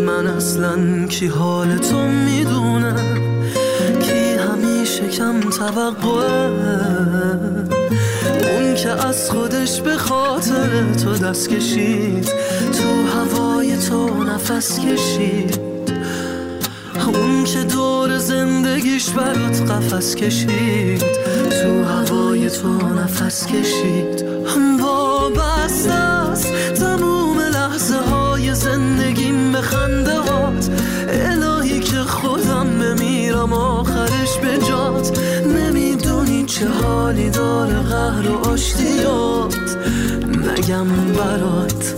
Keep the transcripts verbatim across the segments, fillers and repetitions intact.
از من اصلا کی حال تو میدونه، کی همیشه کم توقعه، اون که از خودش به خاطر تو دست کشید، تو هوای تو نفس کشید، اون که دور زندگیش برات قفس کشید، تو هوای تو نفس کشید. وابسته است تموم لحظه های زندگیم به خنده هات، الهی که خودم بمیرم آخرش به جات، نمیدونی چه حالی داره قهر و آشتیات، نگم برات.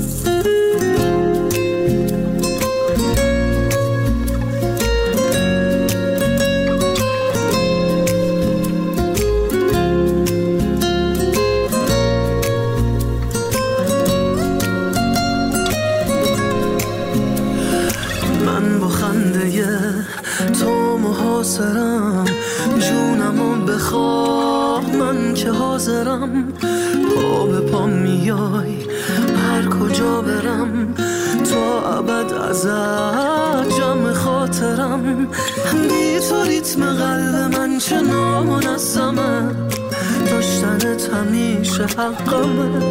تو محاصرم، جونمو بخواه من که حاضرم، پا به پا میای هر کجا برم، تا ابد ازت جمع خاطرم، بی تو ریتم قلب من چه نامنظمه، داشتنت همیشه حقمه،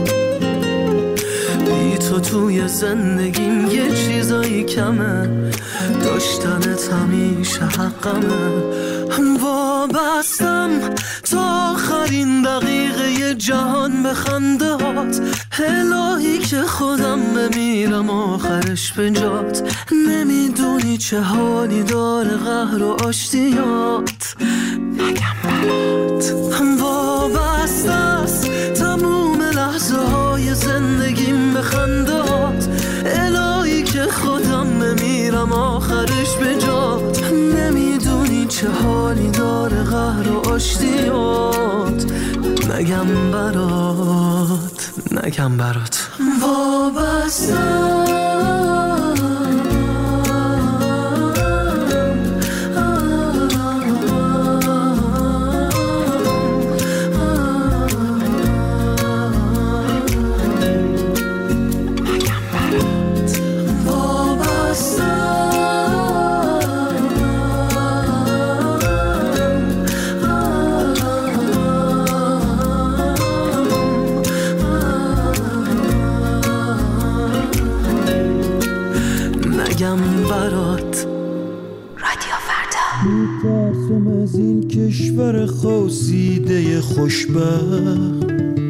بی تو توی زندگیم یه چیزایی کمه، داشتنت همیشه حقمه. وابستم تا آخرین دقیقه جهان به خنده هات، الهی که خودم بمیرم آخرش به جات، نمیدونی چه حالی داره قهر و آشتیات، نگم برات. وابسته است تموم لحظه های زندگیم به خنده هات، الهی که خودم بمیرم آخرش به جات، نمیدونی چه حالی داره قهر و آشتیات، نگم برات، نگم برات. وابستم برات. رادیو فردا. میترسم از این کشور خواسیده خوشبخت،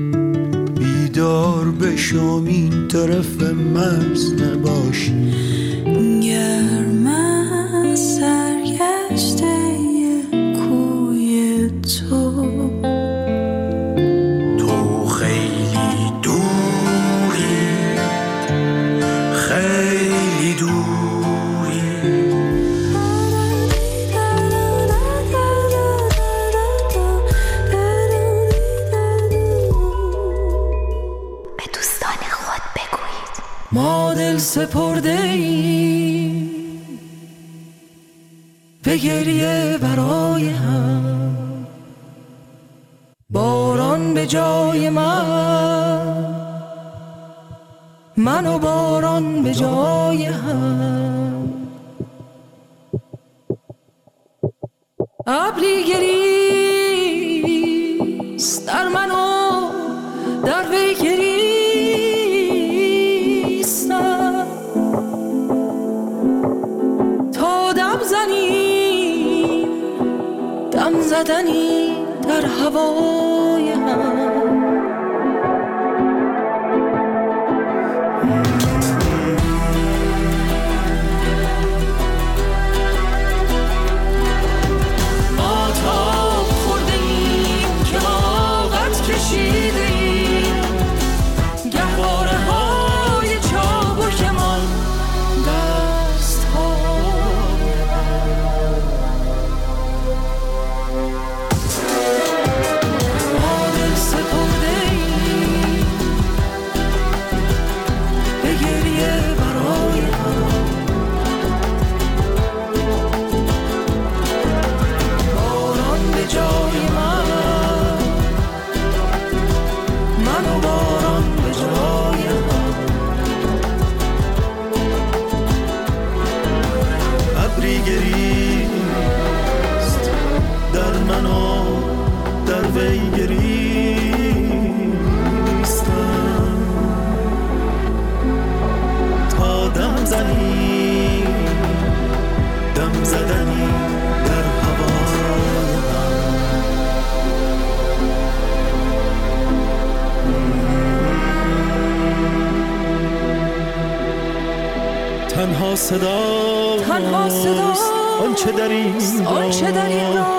بیدار بشم این طرف مرز نباش، گرم از سرگشته کوی تو، تو خیلی دوری، خیلی دوری، ما دل سپرده ای به گریه برای هم، باران به جای من، من و باران به جای هم، ابری گریست در من و در وی گریست، دم زدنی در هوای هم. ما تاب خورده ایم که آغت کشیده ایم، گهواره های چابکمان دست های من، ما دل دم زنی دم زدنی در هوا تنها صدا تنها صدا آنچه در این آنچه در این را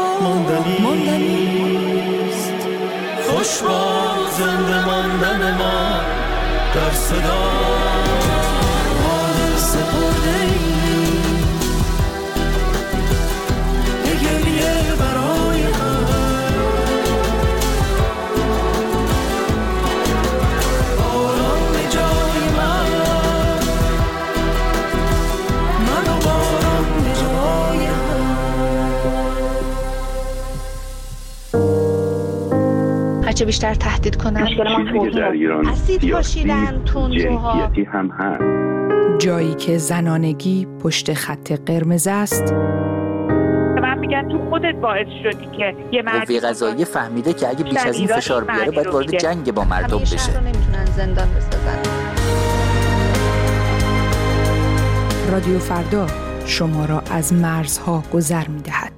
ماندنیست خوش با زنده ماندن ما در صدا حال سپرده ای به گریه برای هم باران به جای من من و باران به جای هم هرچه بیشتر تهدید کنن چیزی که در ایران اسید پاشیدن تندروها جنسیتی هم هست. جایی که زنانگی پشت خط قرمز است. من میگن تو خودت باعث شدی که یه مرد قوه قضاییه فهمیده که اگه بیش از این فشار بیاره باید وارد جنگ با مردم بشه. شهر رو نمیتونن زندان بسازن. رادیو فردا شما را از مرزها گذر می‌دهد.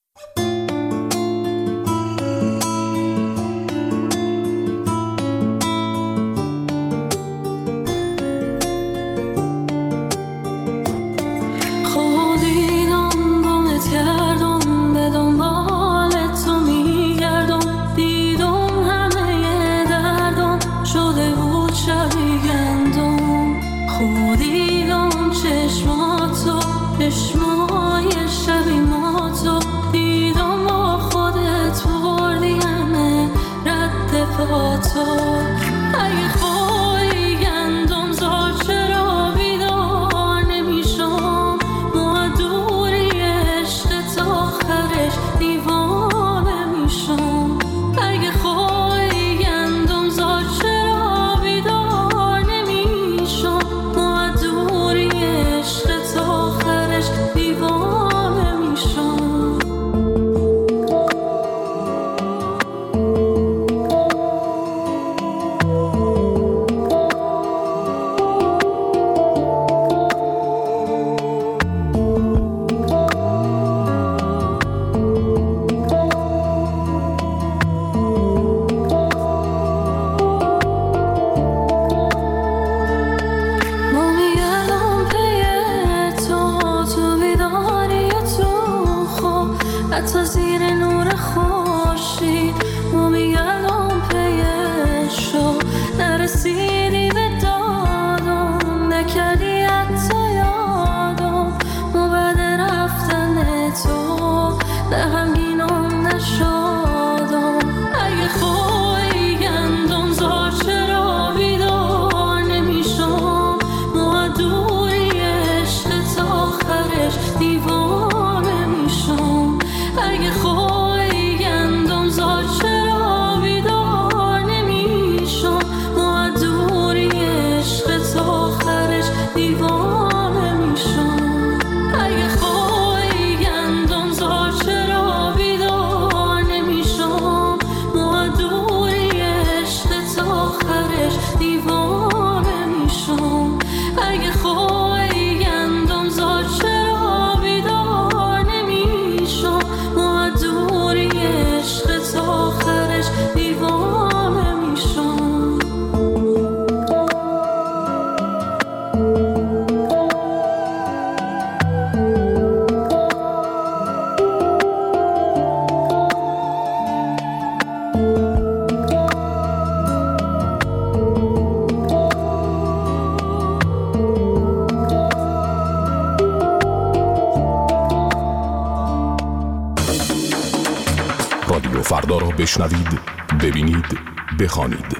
رادیو فردا را بشنوید، ببینید، بخوانید.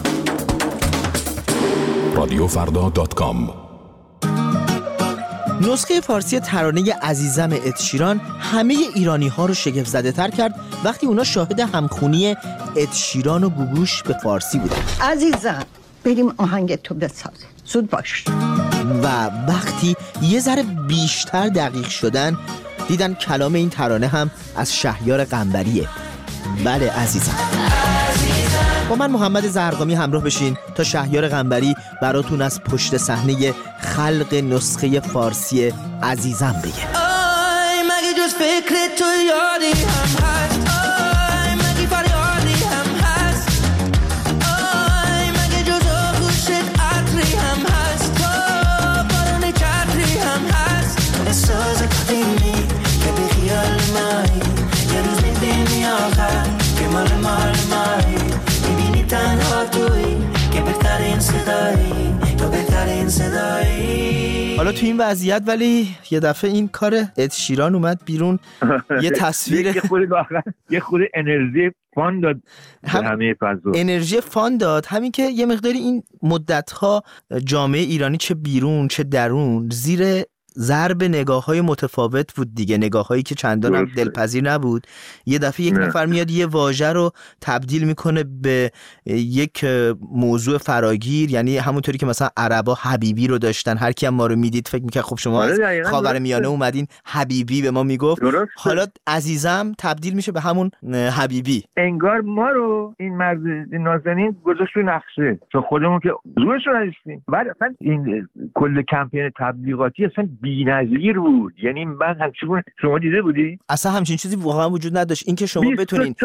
رادیو فردا دات کام. نسخه فارسی ترانه عزیزم اد شیران همه ایرانی ها رو شگفت زده تر کرد وقتی اونا شاهد همخونی اد شیران و گوگوش به فارسی بودن. عزیزم بریم آهنگ تو بساز، زود باش. و وقتی یه ذره بیشتر دقیق شدن دیدن کلام این ترانه هم از شهریار قنبریه. بله عزیزم. عزیزم با من محمد زرقامی همراه بشین تا شهیار قنبری براتون از پشت صحنه خلق نسخه فارسی عزیزم بگه. آی مگه جز فکر تو یادی هم هست، آی مگه فریادی هم هست، آی مگه جز آغوشت عطری هم هست، تو بارون چتری هم هست. احساس قدیمی که بی خیال مایی، یه روز میبینی آخر که مال مال مایی، میبینی تنها توی که بهترین صدایی، تو بهترین صدایی. حالا تو این وضعیت ولی یه دفعه این کار اد شیران اومد بیرون، یه تصویر یه خورده واقعا یه خورده انرژی فان داد هم همه فضا، انرژی فان داد. همین که یه مقداری این مدت‌ها جامعه ایرانی چه بیرون چه درون زیر ضرب نگاه‌های متفاوت بود دیگه، نگاه‌هایی که چندان هم دلپذیر نبود. یه دفعه یک نه. نفر میاد یه واژه رو تبدیل میکنه به یک موضوع فراگیر، یعنی همونطوری که مثلا عربا حبیبی رو داشتن، هر کی هم ما رو میدید فکر میکنه خب شما از خاورمیانه اومدین حبیبی به ما میگفت، حالا عزیزم تبدیل میشه به همون حبیبی. انگار ما رو این مرد نازنین گذاشت تو نقشه، چون خودمون که زورش رو نداشتیم. بعد اصلا این کل کمپین تبلیغاتی اصلا بی‌نظیر بود. یعنی من همچنین شما دیده بودی؟ اصلا همچین چیزی واقعا وجود نداشت. این که شما بتونین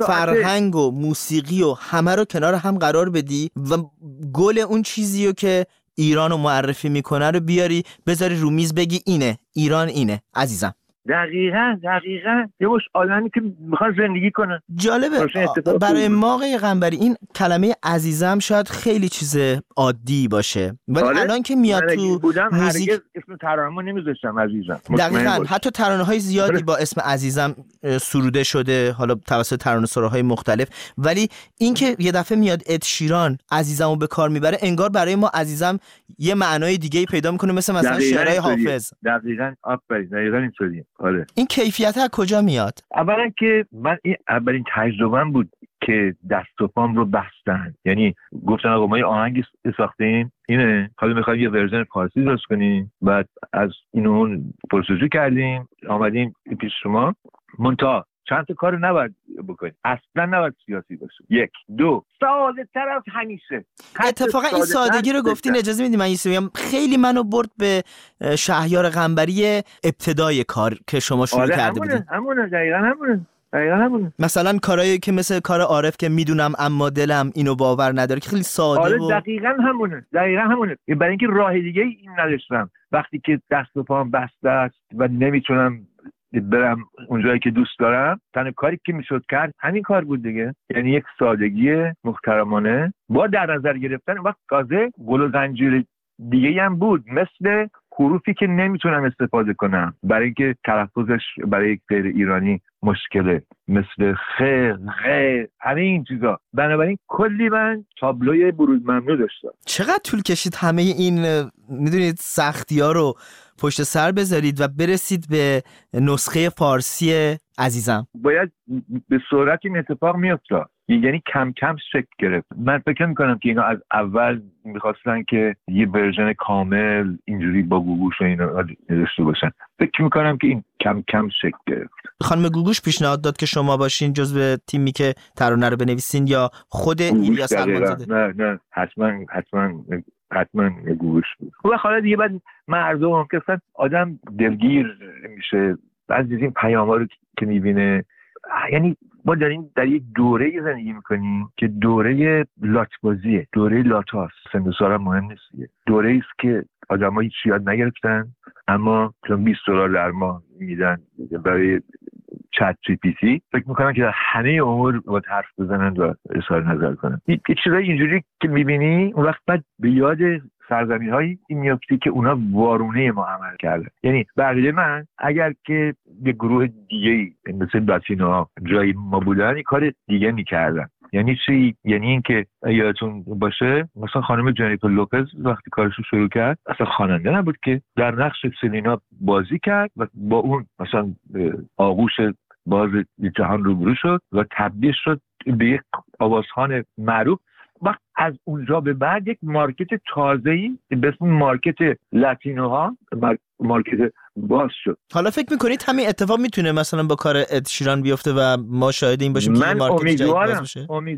فرهنگ و موسیقی و همه رو کنار هم قرار بدی و گل اون چیزی رو که ایران رو معرفی میکنه رو بیاری بذاری رو میز بگی اینه ایران، اینه عزیزم. دقیقاً دقیقاً یه باش آدمی که میخواد زندگی کنه. جالبه برای ما آقای قنبری این کلمه عزیزم شاید خیلی چیز عادی باشه، ولی آره؟ الان که میاد تو موزیک اسم ترانه‌مو نمیذاشتم عزیزم. دقیقاً حتی ترانه‌های زیادی با اسم عزیزم سروده شده، حالا توسط ترانه‌سراهای مختلف، ولی این که یه دفعه میاد اد شیران عزیزمو به کار میبره، انگار برای ما عزیزم یه معنای دیگه‌ای پیدا میکنه، مثل مثلا شعرهای حافظ. دقیقاً آفرین، دقیقاً اینطوریه. آره. این کیفیت از کجا میاد؟ اولا که من این اولین تجربه‌ام بود که دست و پام رو بستن، یعنی گفتن آقا ما یه آهنگی ساختیم اینه، حالا می‌خوایم یه ورژن فارسی درست کنیم. بعد از اینو پرسجو کردیم آمدیم پیش شما، منتها چند تا کار نباید بکنیم، اصلا نباید سیاسی باشه. یک دو ساده تر از همیشه. اتفاقا این سادگی رو گفتین، اجازه میدید من این بگم، خیلی منو برد به شهیار قنبری ابتدای کار که شما شروع آره کرده بودید. همونه دقیقاً همونه دقیقاً همونه. مثلا کارهایی که مثل کار عارف که میدونم اما دلم اینو باور نداره که خیلی ساده آره و دقیقاً همونه دقیقاً همونه. برای اینکه راه دیگه این نداشتم وقتی که دست و پام بسته است و نمیتونم برم اونجایی که دوست دارم، تنها کاری که میشد کرد همین کار بود دیگه، یعنی یک سادگی محترمانه با در نظر گرفتن وقت تازه گل و زنجیر دیگه هم بود، مثل حروفی که نمیتونم استفاده کنم برای اینکه تلفظش برای یک غیر ایرانی مشکله، مثل خ، غ، همه این چیزا. بنابراین کلی من تابلوی بروز ممنوع داشتم. چقدر طول کشید همه این میدونید سختی ها رو پشت سر بذارید و برسید به نسخه فارسی عزیزم؟ باید به سرعت این اتفاق میافتاد، یعنی کم کم شکل گرفت. من فکر میکنم که اینا از اول میخواستن که یه ورژن کامل اینجوری با گوگوش و اینا داشته باشن. فکر میکنم که این کم کم شکل گرفت. خانم گوگوش پیشنهاد داد که شما باشین جزو تیمی که ترانه رو بنویسین یا خود ایلیاس سلمانزاده؟ نه نه حتما حتما حتما گوگوش بود. و حالا دیگه بعد مردم که اصلا آدم دلگیر میشه از این پیام‌ها رو که میبینه. یعنی ما داریم در یک دوره زندگی میکنیم که دوره لاتبازیه، دوره لاتاست. سن و سال مهم نیست، دوره است که آدم‌ها هیچ یاد نگرفتن اما چون بیست دلار در ماه میدن برای چت جی پی تی، فکر میکنم که همه امور باید حرف بزنن و اظهار نظر کنن. یه چیزای اینجوری که میبینی اون وقت بعد به یاد سرزمین هایی این میافتی که اونا وارونه ما عمل کردن. یعنی بقیه من اگر که یه گروه دیگه مثل لاتینوها جای ما بودن این کار دیگه میکردن. یعنی چی؟ یعنی این که یادتون باشه مثلا خانم جنیفر لوپز وقتی کارشو شروع کرد اصلا خواننده نبود که در نقش سلینا بازی کرد و با اون مثلا آغوش باز جهان روبرو شد و تبدیل شد به یک آوازخوان معروف. وقت از اونجا به بعد یک مارکت تازه‌ای به اسم مارکت لاتینوها مارکت باز شد. حالا فکر میکنید همین اتفاق میتونه مثلا با کار اد شیران بیفته و ما شاهد این باشیم که من مارکت جدید باز امیدوارم بشه؟ امیدوارم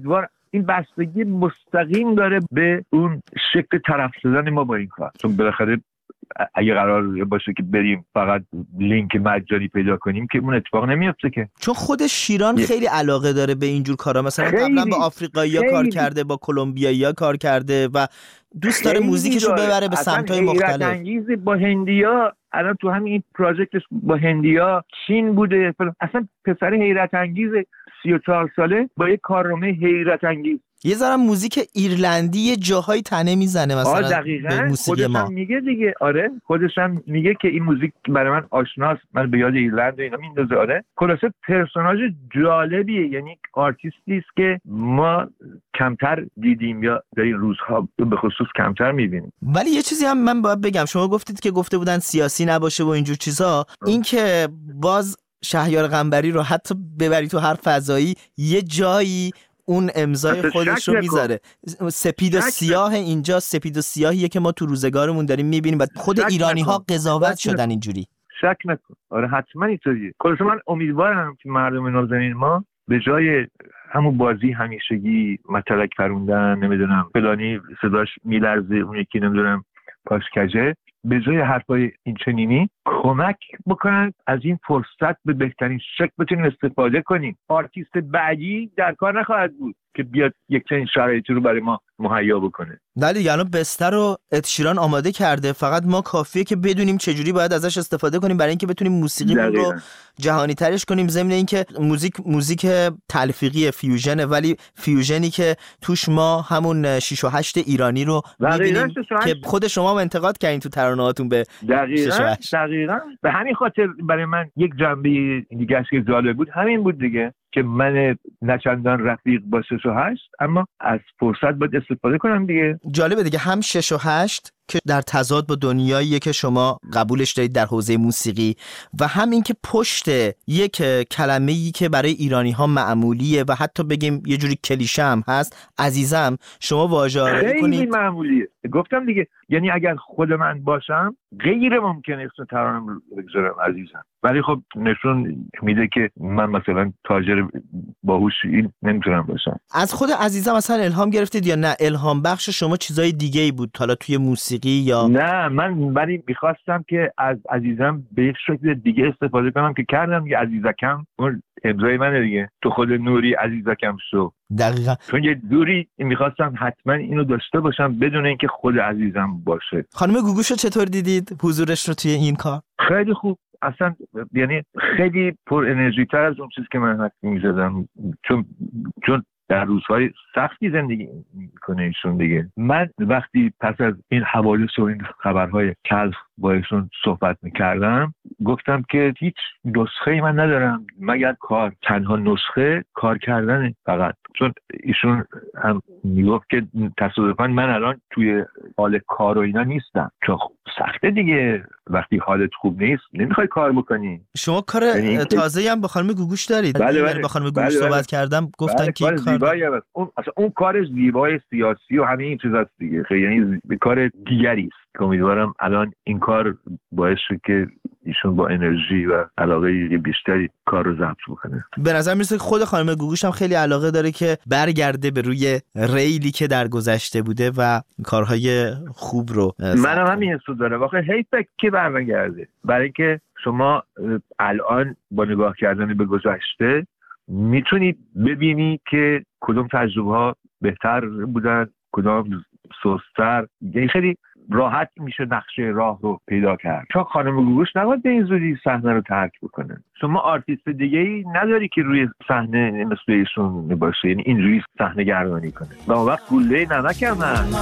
این بستگی مستقیم داره به اون شکل طرف زدن ما با این کار. چون بالاخره اگه قرار باشه که بریم فقط لینک مجانی پیدا کنیم که اون اتفاق نمیفته که. چون خود شیران یه. خیلی علاقه داره به اینجور کارا، مثلا قبلا با آفریقایی‌ها کار کرده، با کلمبیایی‌ها کار کرده و دوست داره موزیکشو ببره به سمت‌های مختلف. انگیز با هندیا الان تو همین پروژکتش با هندیا چین بوده، اصلا پسر حیرت انگیز سی و چهار ساله با یه کارنامه حیرت انگیز. یه ذره موزیک ایرلندی یه جاهای تنه میزنه مثلا دقیقاً. به موسیقی ما. خودش هم میگه دیگه، آره خودش هم میگه که این موزیک برای من آشناست، من به یاد ایرلند و اینا میندازه. آره خلاصه پرسوناژ جالبیه، یعنی آرتیستی است که ما کمتر دیدیم یا در این روزها به خصوص کمتر میبینیم. ولی یه چیزی هم من باید بگم، شما گفتید که گفته بودن سیاسی نباشه و اینجور چیزا، این که باز شهریار قنبری رو حتی ببری تو هر فضایی یه جایی اون امضای خودش رو میذاره. سپید و سیاه اینجا، سپید و سیاهیه که ما تو روزگارمون داریم میبینیم و خود ایرانی ها قضاوت شدن اینجوری. شک نکن، آره حتما اینطوریه. خلاص من امیدوارم که مردم نازنین ما به جای همون بازی همیشگی متلک پروندن، نمیدونم فلانی صداش میلرزه اون یکی نمیدونم پاش کجه، به جای حرفای این چنینی کمک بکنن از این فرصت به بهترین شکل بتونیم استفاده کنیم. آرتیست بعدی در کار نخواهد بود که بیاد یک چنین شرایطی رو برای ما مهیا بکنه. ولی الان بستر رو اد شیران آماده کرده، فقط ما کافیه که بدونیم چجوری باید ازش استفاده کنیم برای اینکه بتونیم موسیقیمون رو جهانی ترش کنیم. ضمن اینکه موزیک موزیک تلفیقی فیوژنه، ولی فیوژنی که توش ما همون شش و هشت ایرانی رو می‌بینیم که خود شما هم انتقاد کردین تو ترانه‌هاتون به شش و هشت. دقیقاً به همین خاطر برای من یک جنبه دیگه که جالب بود همین بود دیگه، که من نچندان رفیق با شش و هشت، اما از فرصت باید استفاده کنم دیگه. جالبه دیگه، هم شش و هشت که در تضاد با دنیاییه که شما قبولش دارید در حوزه موسیقی، و هم این که پشت یک کلمه‌ای که برای ایرانی ها معمولیه و حتی بگیم یه جوری کلیشه هم هست، عزیزم، شما واژه آرایی کنید. خیلی معمولیه، گفتم دیگه، یعنی اگر خود من باشم غیر ممکنه اسم ترانه‌ام رو بگذارم عزیزم، ولی خب نشون میده که من مثلا تاجر باهوشی نمیتونم باشم. از خود عزیزم مثلا الهام گرفتید یا نه الهام بخش شما چیزای دیگه‌ای بود حالا توی موسیقی یا نه؟ من ولی میخواستم که از عزیزم به یک شکل دیگه استفاده کنم که کردم دیگه. عزیزکم اون امضای منه دیگه، تو خود نوری عزیزکم شو. دقیقاً. چون یه دوری میخواستم حتما اینو داشته باشم بدون اینکه خود عزیزم باشه. خانم گوگوشو چطور دیدید حضورش رو توی این کار؟ خیلی خوب، اصلا یعنی خیلی پر انرژی تر از اون چیزی که من حد میزدم، چون چون در روزهای سختی زندگی میکنه ایشون دیگه. من وقتی پس از این حوادث و این خبرهای تلخ با ایشون صحبت میکردم، گفتم که هیچ نسخه‌ای من ندارم مگر کار، تنها نسخه کار کردنه فقط. چون ایشون هم میگفت که تصادفاً من الان توی حال کار و اینا نیستم، چون سخته دیگه، وقتی حالت خوب نیست نمیخوای کار بکنی. شما کار تازه‌ای هم با خانم گوگوش دارید؟ بله بله. با خانم گوگوش بله صحبت بله. کردم گفتن بله که کار زیبایی هست. اون اصلا اون کار زیبای سیاسی و همه این چیزاست دیگه، خیلی یعنی کار دیگری است که امیدوارم الان این کار باعث شه که ایشون با انرژی و علاقه بیشتری کار رو ضبط بکنه. به نظر میرسه که خود خانم گوگوش هم خیلی علاقه داره که برگرده به روی ریلی که در گذشته بوده و کارهای خوب رو. منم همین حسو دارم، واقعا حیفه که برگرده، برای که شما الان با نگاه کردن به گذشته میتونی ببینی که کدوم تجربه ها بهتر بودن، کدام سست‌تر. یعنی خیلی راحت میشه نقشه راه رو پیدا کرد. چون خانم گوگوش نباید به این زودی صحنه رو ترک بکنه. شما آرتیست دیگه‌ای نداری که روی صحنه مثل ایشون باشه، یعنی اینجوری صحنه گردانی کنه. و اون وقت گوله نمک هم هست.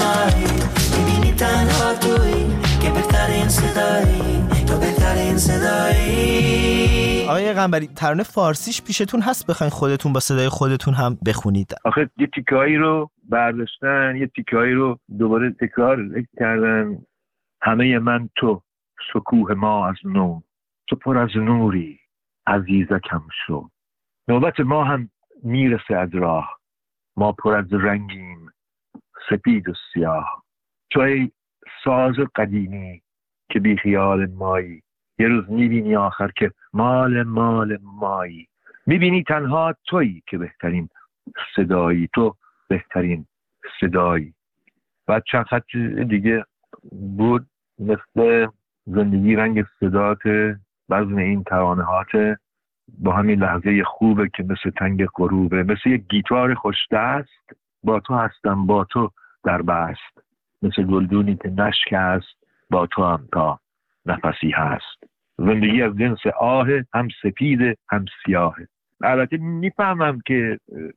آقای قنبری، ترانه فارسیش پیشتون هست بخواین خودتون با صدای خودتون هم بخونید؟ آخه یه تیکه‌ای رو برداشتن، یه تیکه‌ای رو دوباره تکرار کردن. همه من تو، شکوه ما از نو، تو پر از نوری، عزیزکم شو. نوبت ما هم میرسه از راه، ما پر از رنگیم، سپید و سیاه. تو ای ساز قدیمی که بی خیال مایی، یه روز میبینی آخر که مال مال مایی. میبینی تنها تویی که بهترین صدایی، تو بهترین صدایی. بعد چند خط دیگه بود مثل زندگی رنگ صدات بزن این ترانه‌هات، با همین لحظه خوبه که مثل تنگ غروبه، مثل یک گیتار خوشدست، با تو هستم با تو در بست، مثل گلدونی که نشکست، با تو هم تا نفسی هست. زندگی از جنس آه، هم سپید هم سیاهه. البته میفهمم که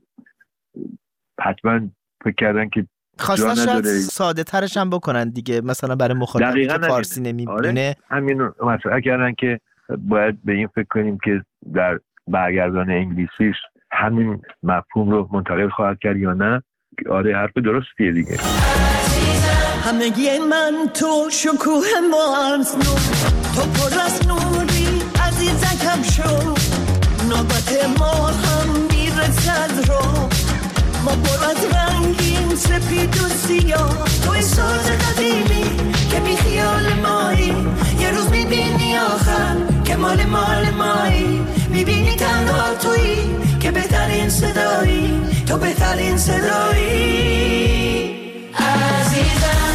حتما فکر کردن که خواستن شاید ساده ترش هم بکنن دیگه، مثلا برای مخاطبی که فارسی نمیبینه. آره همین مثلا کردن که باید به این فکر کنیم که در برگردان انگلیسیش همین مفهوم رو منتقل خواهد کرد یا نه. آره حرف درستیه دیگه. همگی من تو شکوه مارز نو، تو پر از نوری عزیزکم شو، نوبت ما هم میرسد رو، ما پر از رنگین سپید و سیاه، توی ساز قدیمی که بی خیال مایی، یه روز میبینی آخر که مال مال مایی، میبینی تنها تویی که بهترین صدایی، تو بهترین صدایی عزیزم.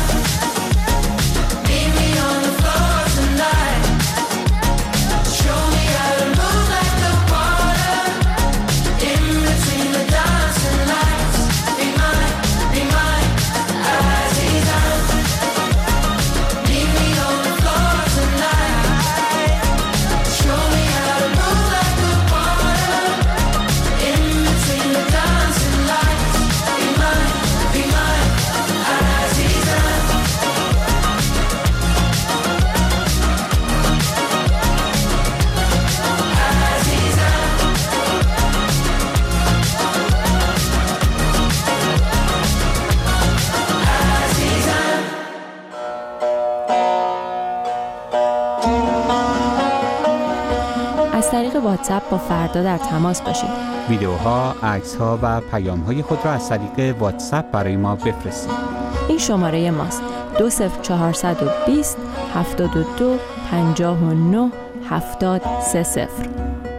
از طریق واتساپ با فردا در تماس باشید. ویدیوها، عکس‌ها و پیام‌های خود را از طریق واتساپ برای ما بفرستید. این شماره ماست: دو صفر چهارصد و بیست هفتاد و دو پنجاه و نه هفتاد سه صفر.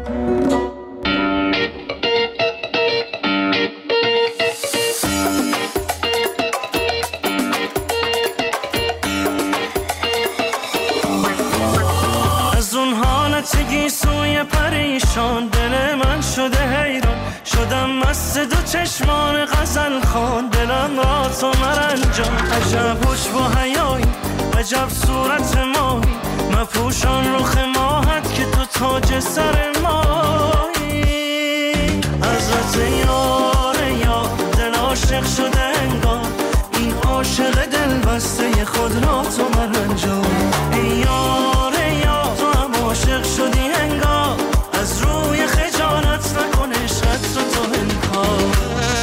سوی پریشان دل من شده حیران، شدم مست دو چشمان غزل خوان، دلم را تو مرنجان. عجب حوش و حیایی، عجب صورت ماهی، مپوشان رخ ماهت که تو تاج سر ماهی. حضرت یار یا دل عاشق شده انگار، این عاشق دل بسته خود را تو مرنجان. ای یار یا تو هم عاشق شدی انگار، از روی خجالت نکن عشقت رو تو انکار.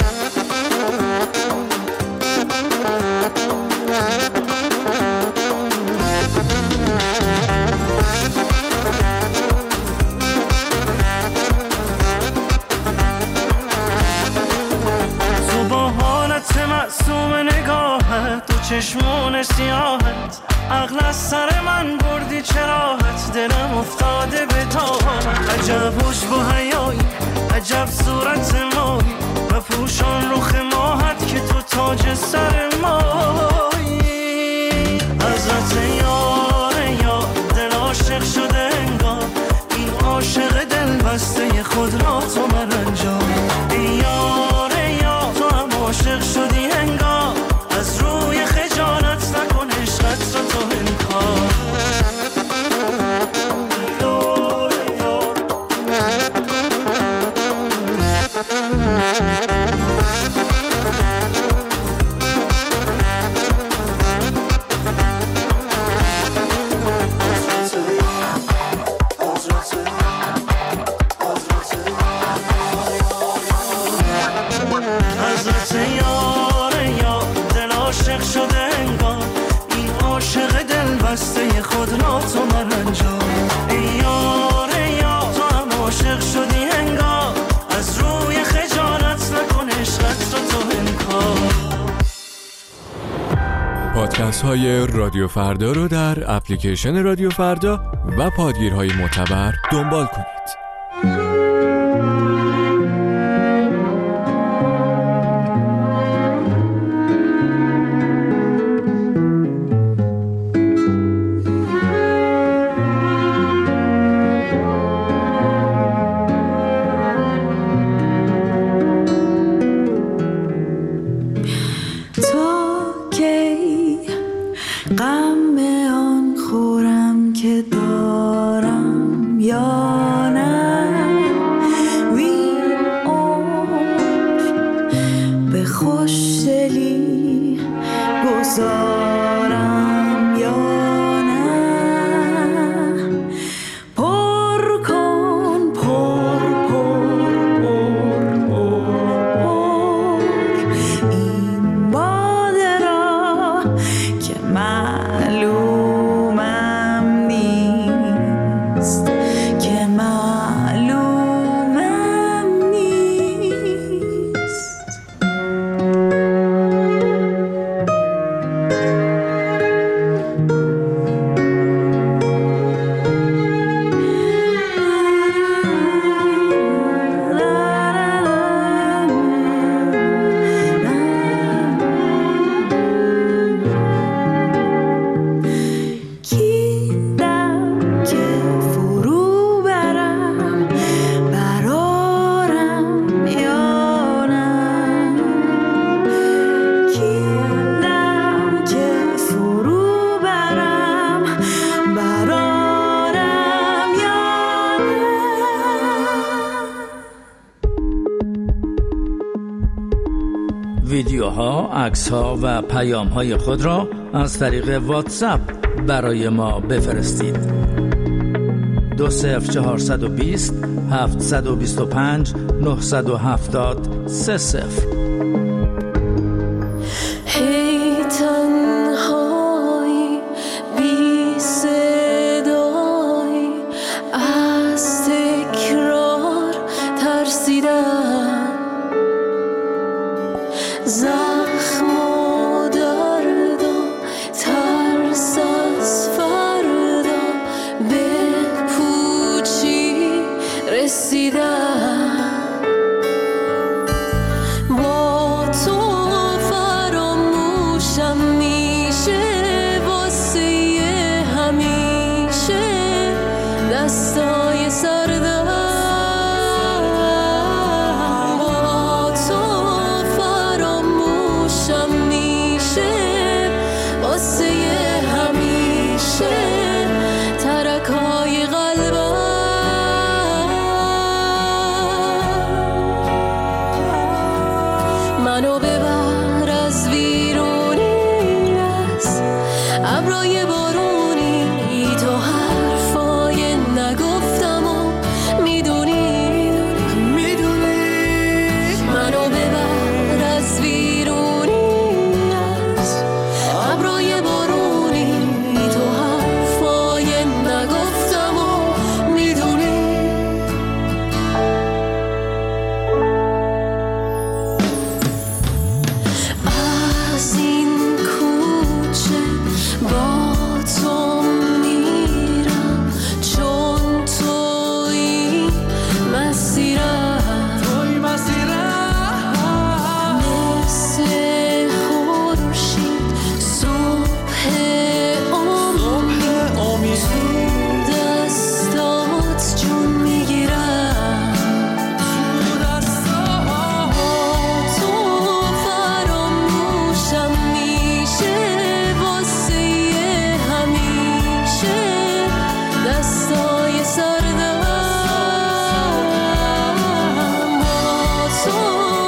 تو با حالت معصوم نگاهت، تو چشمون سیاهت، عقل از سر من بردی چراحت، دلم افتاده به تاهت. عجب حوش با حیایی، عجب صورت ماهی، و پوشان رخ ماهت که تو تاج سر ماهی. حضرت یار یا دل عاشق شده انگار، این عاشق دل بسته خود را تو مرنجان. ای یار یا تو هم عاشق شدی انگار، از روی خجالت نکن عشقت رو تو انکار. پادکست های رادیو فردا رو در اپلیکیشن رادیو فردا و پادگیرهای معتبر دنبال کنید. گذارم یا نه وین عمر به خوشدلی گذارم یا ویدیوها، عکس‌ها و پیام‌های خود را از طریق واتساپ برای ما بفرستید. دو صفر چهارصد و بیست هفتصد و بیست و پنج نهصد و هفتاد سه صفر. هی تنهایی بی صدایی از تکرار ترسیدم، زخم و درد و ترس از فردا به پوچی رسیدم. با تو فراموشم میشه واسه همیشه، دستای سردم منو ببر از ویرونی، از ابرای بارونی، تو حرفای نگفتم و میدونی میدونی منو ببر از ویرونی، از ابرای بارونی، تو حرفای نگفتم و میدونی. از این کوچه با تو میرم، چون توی مسیرم، توی مسیرم، مثل خورشید صبح امید، تو دستات جون میگیرم، تو دستات تو فراموشم میشه واسه همیشه، دستای سردم با تو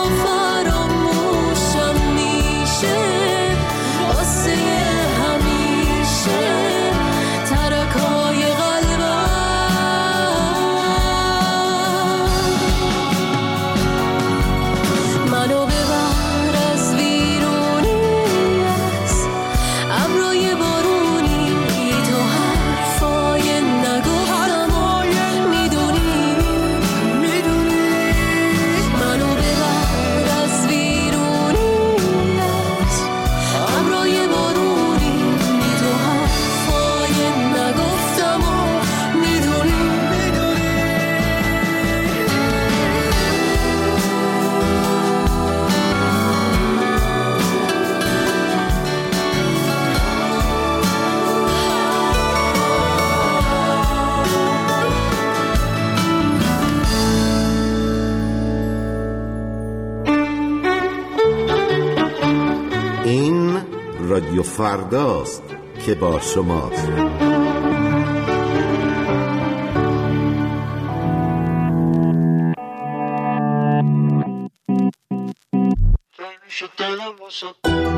فراموشم میشه واسه همیشه، ترکای قلبم. منو ببر از ویرونی، از ابرای بارونی، تو حرفای نگفتم و میدونی میدونی منو ببر از ویرونی، از ابرای بارونی، تو حرفای نگفتم و میدونی این رادیو فرداست که با شماست. شد دلم واسه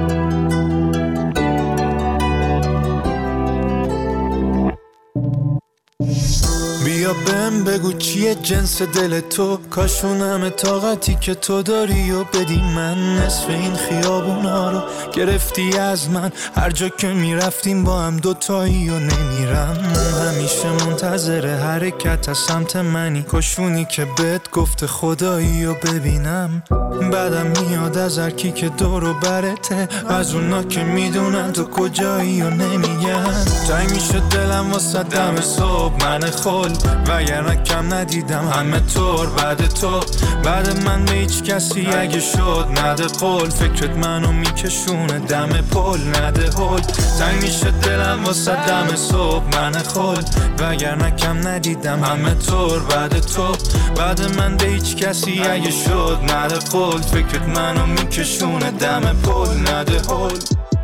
بیا بهم بگو چیه جنس دل تو، کاشونم طاقتی که تو داری و بدی من. نصف این خیابونا رو گرفتی از من، هر جا که میرفتیم با هم دوتایی و نمیرم. همیشه منتظر حرکت از سمت منی، کاشونی که بهت گفته خدایی و ببینم. بعدم میاد از هر کی که دور و برته، از اونا که میدونن تو کجایی و نمیگن. تنگ میشه دلم واسه دم صبح من خل، وگرنه کم ندیدم همه طور بعد تو. بعد من به هیچ کسی اگه شد نده قول، فکرت منو میکشونه دم پل نده هل. تنگ میشه دلم واسه دم صبح من خل، وگرنه کم ندیدم همه طور بعد تو. بعد من به هیچ کسی اگه شد نده قول، فکرت منو میکشونه دم پل نده هل.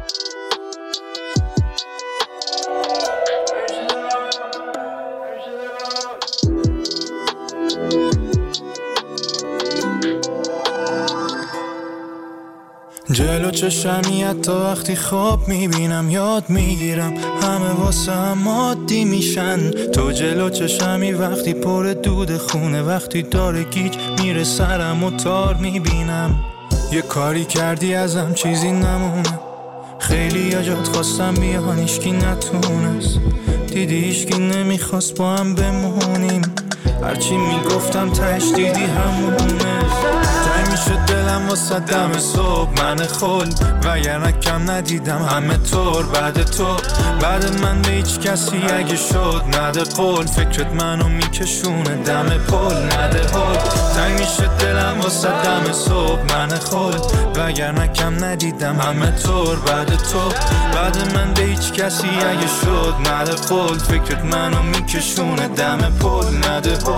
جلو چشمی حتی وقتی خواب میبینم یاد میگیرم، همه واسه هم عادی میشن. تو جلو چشمی وقتی پر دود خونه، وقتی داره گیج میره سرم و تار میبینم. یه کاری کردی ازم چیزی نمونه، خیلی یا جات خواستم بیان ایشکی نتونست. دیدی ایشکی نمیخواست با هم بمونیم، هرچی میگفتم تش دیدی همونه. تنگ میشه دلم واسه دم صبح من خل، وگرنه کم ندیدم همه طور بعد تو. بعد من به هیچ کسی اگه شد نده قول، فکرت منو میکشونه دم پل نده هل. تنگ میشه دلم واسه دم صبح من خل، وگرنه کم ندیدم همه طور بعد تو. بعد من به هیچ کسی اگه شد نده قول، فکرت منو میکشونه دم پل نده هل.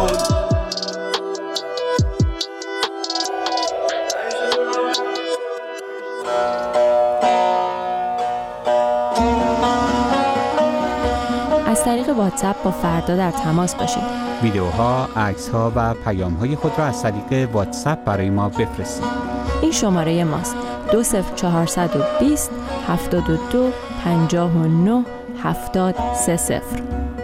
از طریق واتساپ با فردا در تماس باشید. ویدیوها، عکس‌ها و پیام‌های خود را از طریق واتساپ برای ما بفرستید. این شماره ماست: دو صفر چهارصد و بیست هفتاد و دو پنجاه و نه هفتاد سه صفر.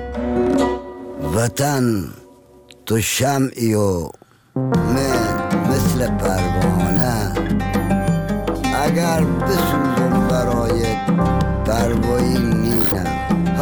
وطن تو شمعی و من مثل پروانه، اگر بسوزم برای پروایی نینم.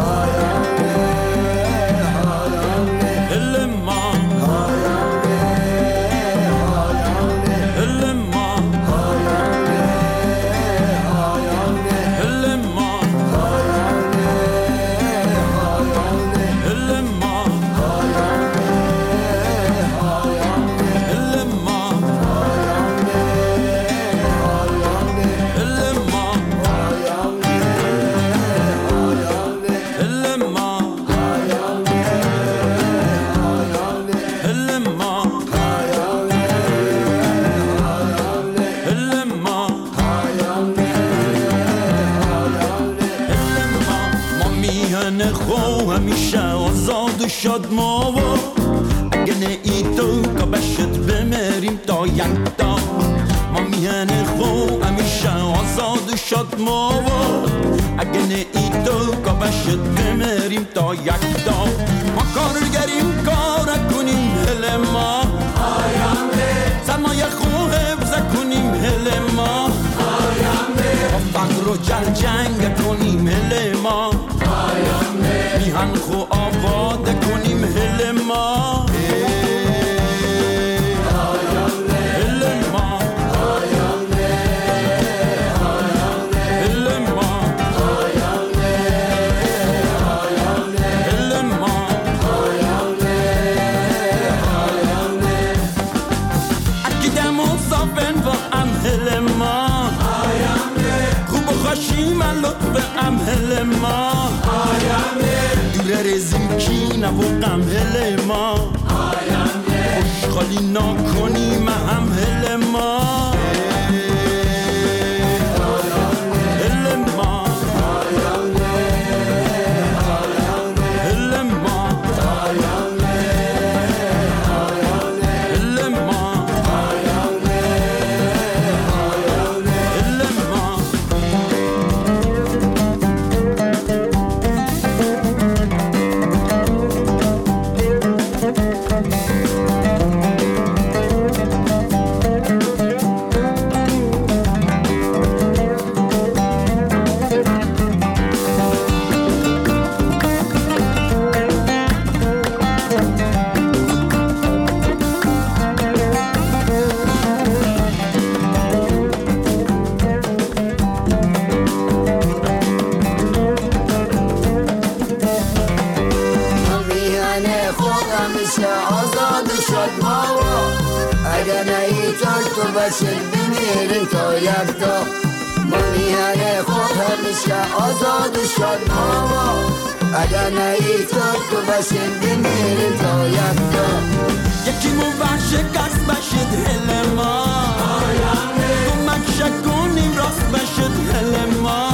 شد ما و اگه نه ای تو که بشت بمیریم تا یک تا. ما میهن خو همیشه آزاد شد ما و اگه نه ای تو که بشت بمیریم تا یک تا. ما کارگریم کار کنیم هل ما، سرمایه خو حفظ کنیم هل ما، با فقر و جل جنگ کنیم هل ما، میهن خو آباد کنیم هل ما. هل ما دور رزیم کی نبوقم هل ما، خوشخالی نکنیم هم هل ما. هل ما هل ما هل ما همیشه آزاد شد ما اگر نیتر تو بشید بمیریم تا یکتا ما میهن خود همیشه آزاد شد ما اگر نیتر تو بشید بمیریم تا یکتا یکی مو شکست بشید هل ما کمک شکنیم راست بشید هل ما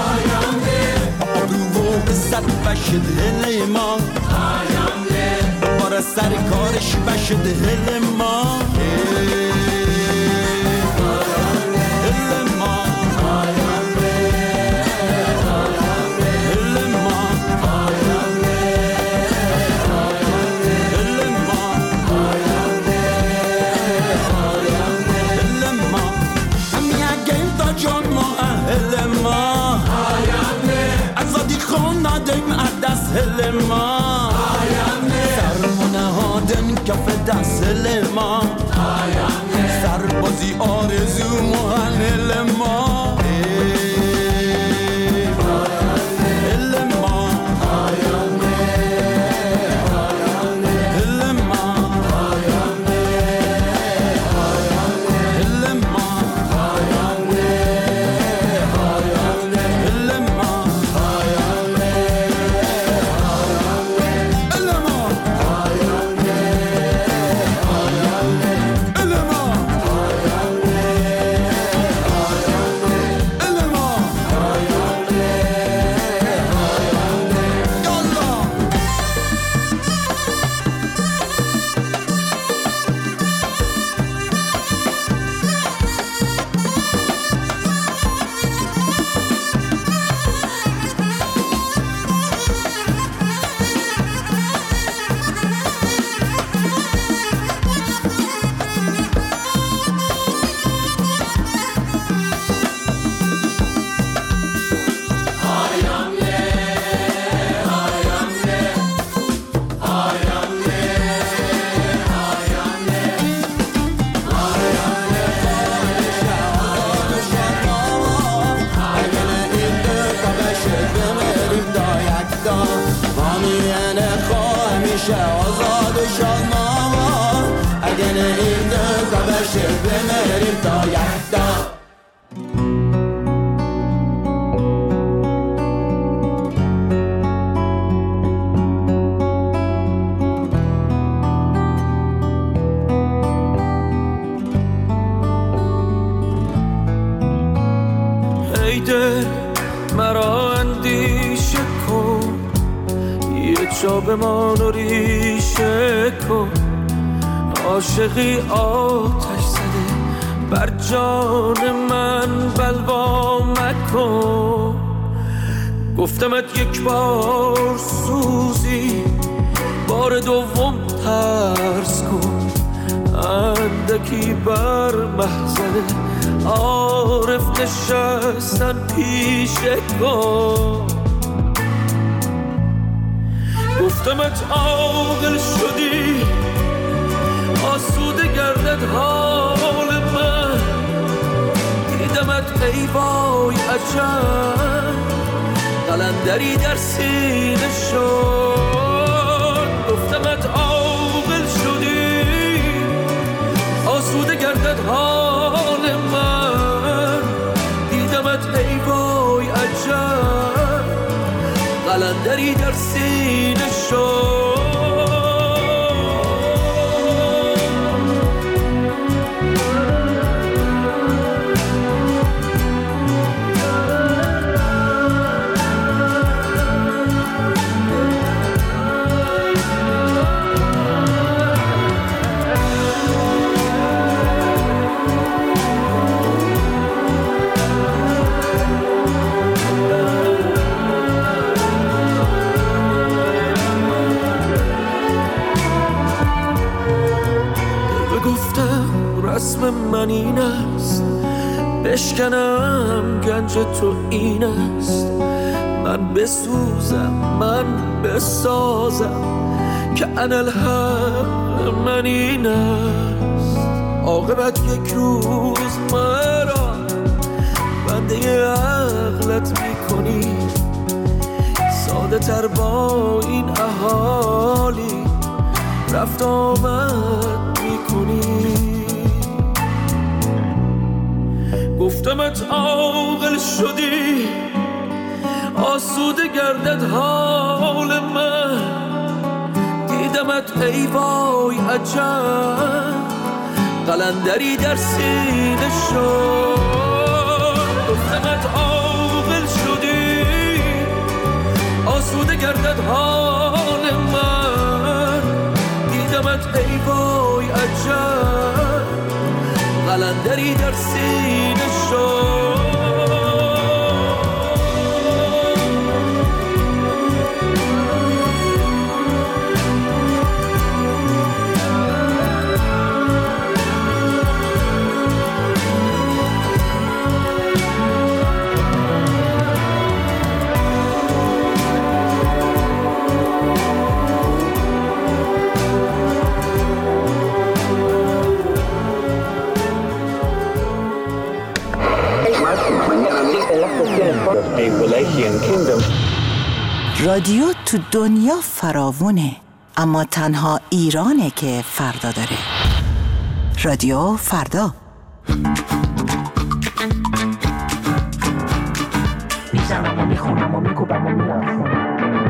آبرو و عزت بشید هل ما بار سر کارش بشید هل ما هل ما سرمونه هادن کف دست هل ما سربازی آرزو مهن هل ما مرا اندیشه کن یه جا بمان و ریشه کن عاشقی آتش زده بر جان من بلوا مکن گفتمت یک بار سوزی بار دوم ترس کن اندکی بر محضر عارف نشستن پیشه کن گفتمت عاقل شدی آسوده گردد حال من دیدمت ای وای عجب قلندری در سینه شد گفتمت عاقل شدی آسوده گردد حال من دیدمت ای وای عجب قلندری در سینه شد رسم من این است بشکنم گنج تو این است من بسوزم من بسازم که انالحق من این است عاقبت یک روز مرا بنده عقلت میکنی ساده تر با این اهالی رفت آمد میکنی. گفتمت عاقل شدی آسوده گردد حال من، دیدمت ای وای عجب قلندری در سینه شد. گفتمت عاقل شدی آسوده گردد حال من، دیدمت ای وای عجب قلندری در سینه شد. رادیو تو دنیا فراوونه، اما تنها ایرانه که فردا داره. رادیو فردا. میزنم و میخونم و میکوبم و میرفم.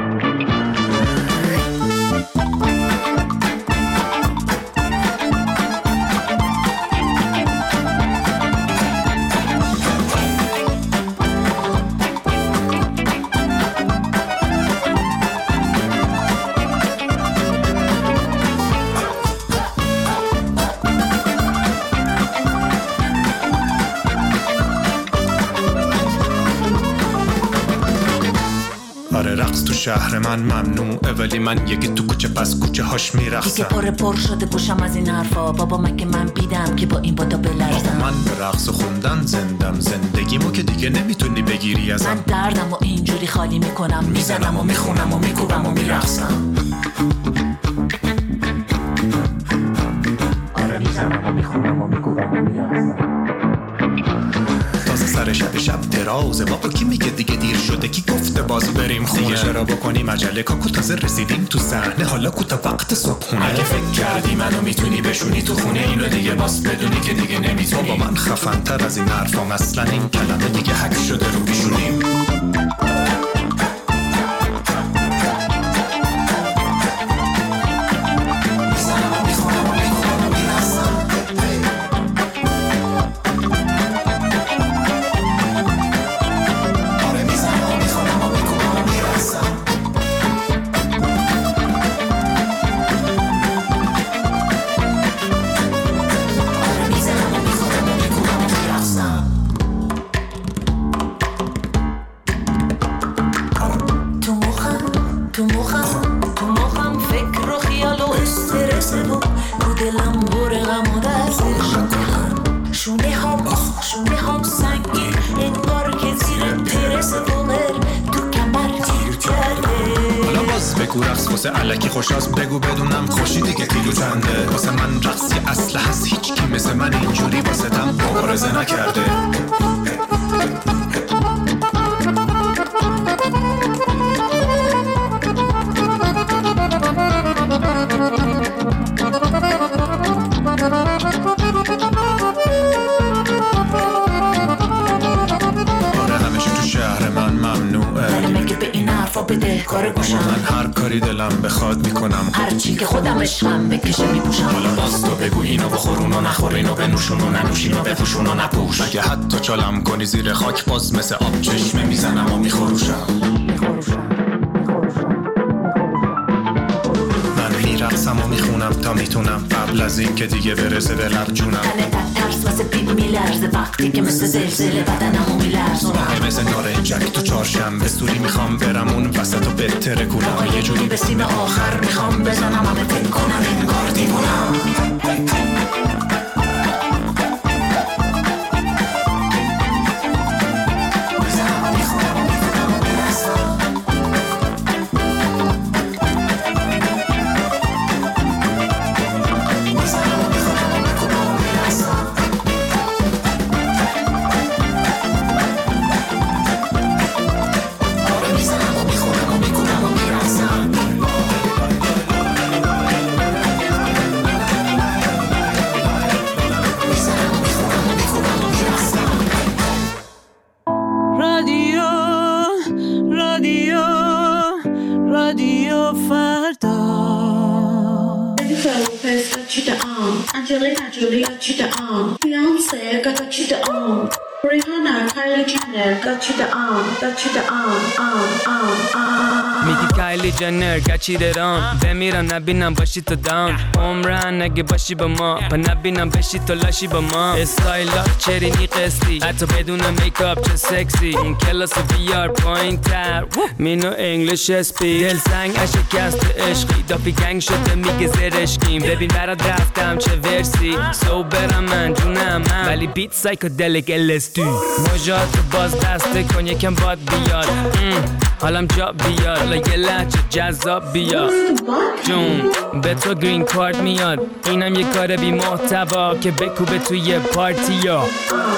شهر من ممنوعه ولی من یکی تو کوچه پس کوچه هاش میرقصم. دیگه پر پر شده گوشم از این حرفا، بابا مگه من بیدم که با این بادا بلرزم. من به رقص و خوندن زندم، زندگیمو که دیگه نمیتونی بگیری ازم. من دردم و اینجوری خالی میکنم، میزنم و میخونم و میکوبم و میرقصم. آره میزنم و میخونم و میکوبم و میرقصم. سر شب شب درازه بابا کی میگه دیگه دیر شده، کی گفته باز بریم خونه، دیگه چرا بکنیم عجله کاکو تازه رسیدیم تو صحنه، حالا کوتا وقت صبحونه. اگه فکر کردی منو میتونی بشونی تو خونه اینو دیگه باز بدونی که دیگه نمیتونی. بابا من خفن تر از این حرفام، اصلا این کلمه دیگه حک شده رو پیشونیم. الکی خوشاست بگو بدونم خوشی دیگه کیلو چنده. واسه من رقصی اصل هست، هیچ کی مثل من اینجوری واسه تم مبارزه نکرده. کار گوشم من هر کاری دلم بخواد میکنم، هر چی که خودم عشقم بکشه میپوشم. حالا باز تو بگو اینو بخورون و نخورین و بنوشون و ننوشین و بپوشون و نپوش. مگه حتی چالم کنی زیر خاک باز مثل آب چشمه میزنم و میخوروشم. من میرقصم و میخونم تا میتونم، قبل از این که دیگه برسه به لب جونم. تنه در ترس واسه پیل میلرزه وقتی که مثل زلزله بدنمو میلرزونم. مثل نارنجک تو چهارشنبه سوری میخوام برم اون وسط و بهتره کنم. یه جوری به سیم آخر میخوام بزنم همه فکر کنم انگار دیوونم. Lopez got you the arm, Angelina Jolie got you the arm, Beyonce got you the arm, Rihanna, Kylie Jenner got you the arm, got you the arm, arm, arm, arm. میگی کایلی جنر گچی درام بمیرم نبینم باشی تو دام عمرن نگه باشی با ما پا نبینم بشی تو لاشی با ما استایلات چرینی قسطی حتی بدون میکاپ چه سکسی این کلاس بیار پایین تر مینو انگلیش اسپی دل سنگ اشکست عشقی دافی گنگ شده میگه زرشکیم ببین برات رفتم چه ورسی سو برم من جونم من ولی بیت سایکودلیک الستی مجاد باز دسته کن یکم باد بیاد حالم جا بیاد حالا یه لحجه جذاب بیاد جون به تو گرین کارت میاد اینم یه کار بی محتوا که بکوبه توی پارتی ها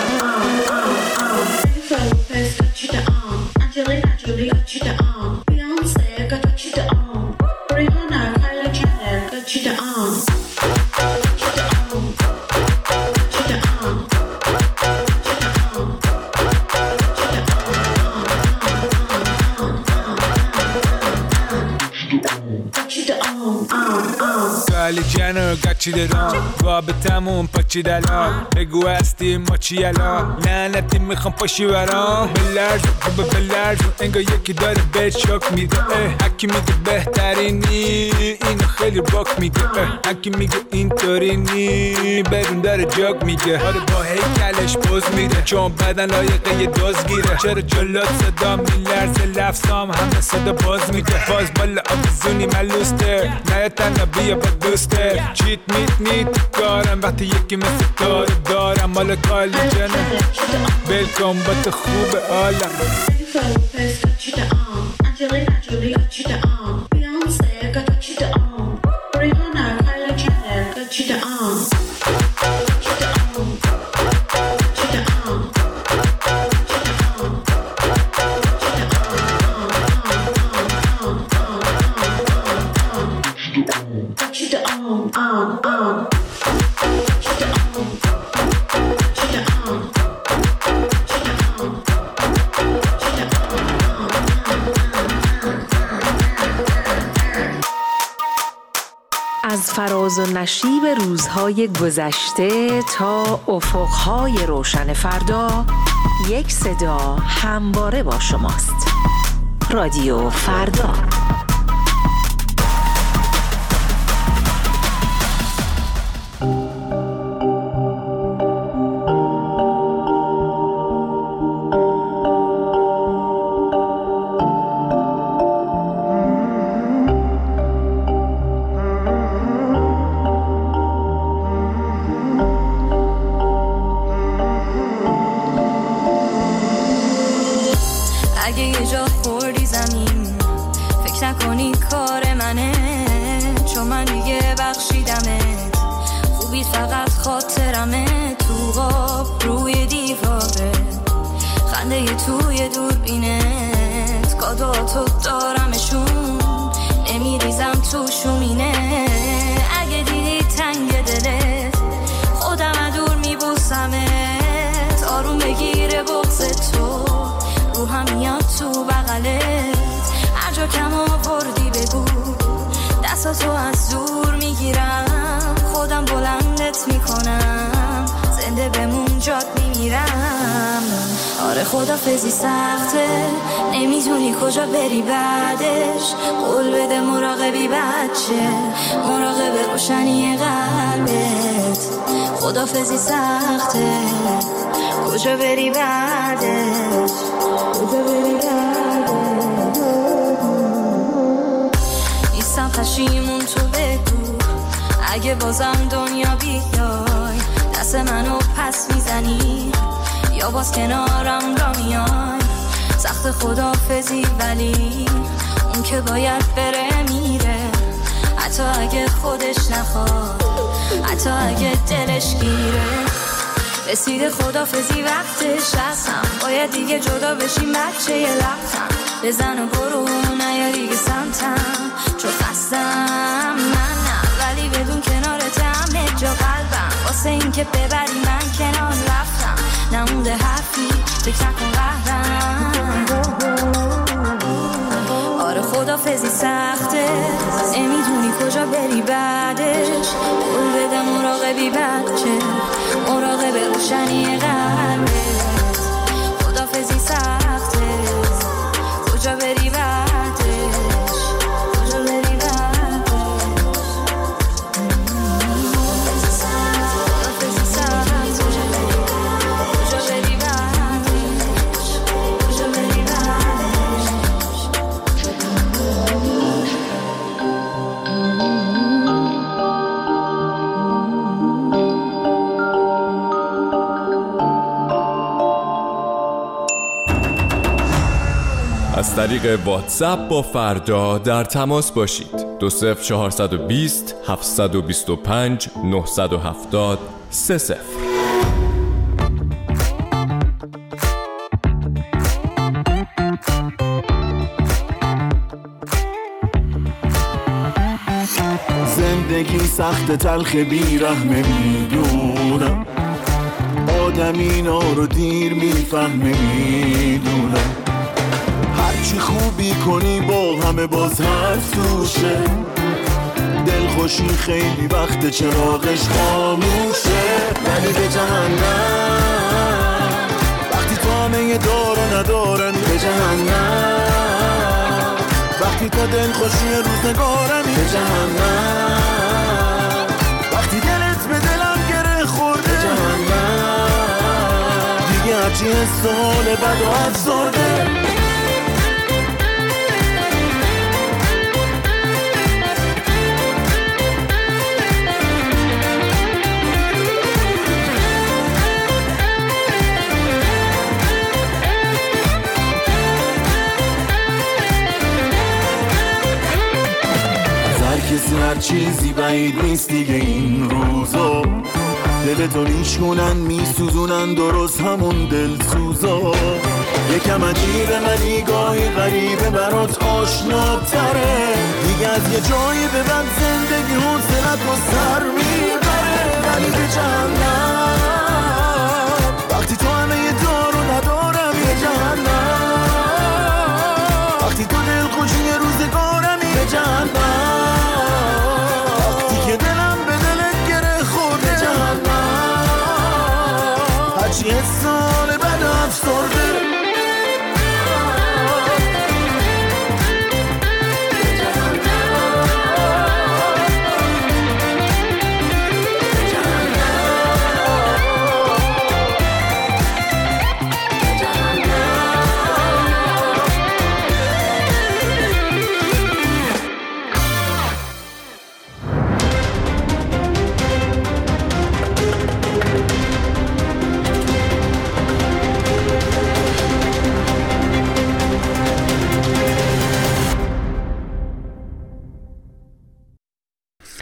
کایلی جنر گچی درام رابطمون پاچی دلال بگو هستی ما چی الان لعنتی میخوام پاشی برام بلرز خوبه بلرز انگار یکی داره بهت شک میده هکی میگه بهترینی اینو خیلی باک میگه هکی میگه اینطوری نی بدون داره جاگ میگه آره با هیکلش پوز میده چون بدن لایقه یه دوز گیره چرا جلات صدا میلرزه لفظام همه صدا باز میده باز بالا آبزونی ملوسته نه تنها بیا با دوسته چیت میت نیت کارم وقتی یکی مثل تو دارم مال کایلی جنر بلکن با تو خوب عالم Angelina Jolie got you the arm, Beyonce got you the arm, Rihanna, Kylie Jenner got you the arm. از فراز و نشیب روزهای گذشته تا افقهای روشن فردا یک صدا همواره با شماست. رادیو فردا. خدافزی سخته نمیتونی کجا بری بعدش قول بده مراقبی بچه مراقب روشنی قلبت خدافزی سخته کجا بری بعدش کجا بری بعدش نیستم پشیمون تو بگو اگه بازم دنیا بیای دست منو پس میزنی یا باز کنارم را میای سخت خدافزی ولی اون که باید بره میره حتی اگه خودش نخواد حتی اگه دلش گیره رسیده خدافزی وقتش هستم باید دیگه جدا بشیم بچه یه لبتم بزن و برو نیا دیگه سمتم چون خستم من نه ولی بدون کنارت همه جا قلبم واسه این که ببری من کنار رفتم نمونده حرفی فکر نکن قهرم آره خدا خدافزی سخته نمیدونی کجا بری بعدش قول بده مراقبی بچه مراقب روشنی قلبت خدافزی سخته کجا بری بعدش کجا بری بعدش خدافزی سخته کجا بری بعدش کجا بری بعدش از طریق واتساپ با فردا در تماس باشید. دو صفر چهارصد و بیست هفتصد و بیست و پنج نهصد و هفتاد سه صفر. زندگی سخت تلخ بیرحمه میدونم آدم اینا رو دیر میفهمه میدونم هرچی خوبی کنی با همه باز حرف توشه دلخوشی خیلی وقت چراغش خاموشه ولی به جهنم وقتی تو همه دار و ندارن به جهنم وقتی تا دلخوشی روزگارمی به جهنم وقتی دلت به دلم گره خورده به جهنم دیگه هرچی حس و حال بد و افسرده کسی هر چیزی بعید نیست دیگه این روزا دلتو نیشونن میسوزونن درست همون دلسوزا یکم عجیبه ولی گاهی غریبه برات آشناتره دیگه از یه جایی به بعد